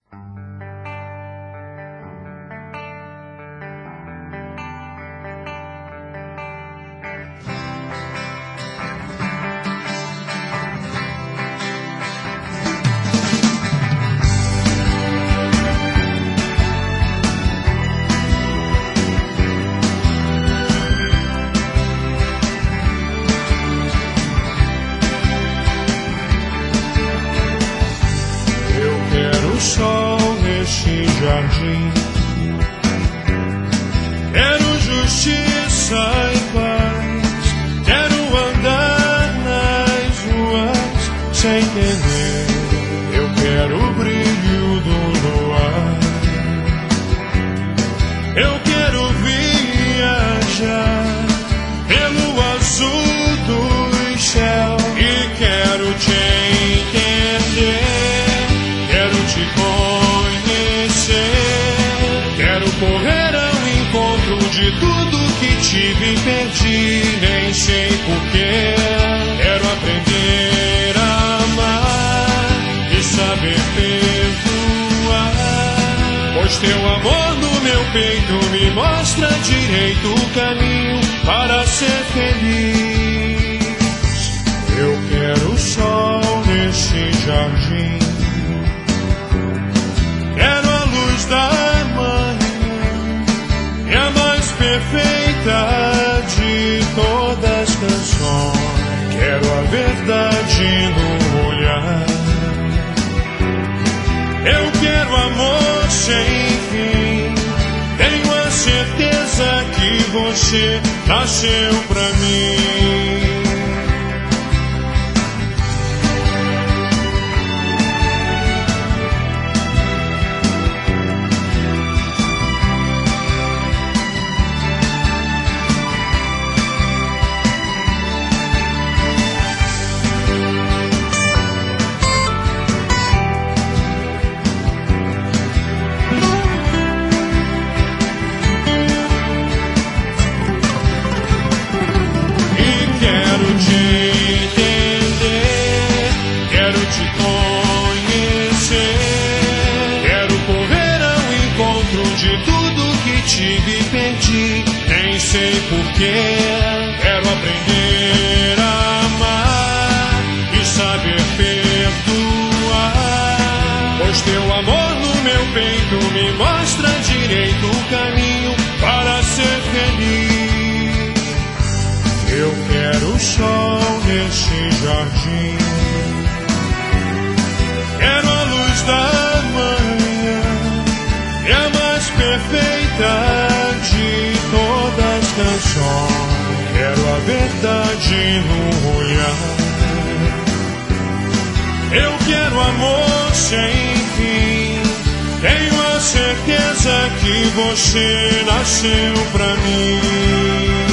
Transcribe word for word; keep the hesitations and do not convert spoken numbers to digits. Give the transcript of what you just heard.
Sol neste jardim, quero justiça e paz, quero andar nas ruas sem temer, eu quero o brilho do luar, eu quero viajar pelo azul dos céus e quero te entender, quero te conhecer, quero correr ao encontro de tudo que tive e perdi, nem sei porquê. Quero aprender a amar e saber perdoar, pois teu amor no meu peito me mostra direito o caminho para ser feliz. Eu quero o sol nesse jardim, quero a luz da manhã e a mais perfeita de todas as canções. Quero a verdade no olhar, eu quero amor sem fim. Tenho a certeza que você nasceu pra mim. Tive e perdi, nem sei porquê. Quero aprender a amar e saber perdoar, pois teu amor no meu peito me mostra direito o caminho para ser feliz. Eu quero o sol nesse jardim, quero a luz da manhã e a mais perfeita de todas as canções. Quero a verdade no olhar, eu quero amor sem fim. Tenho a certeza que você nasceu pra mim.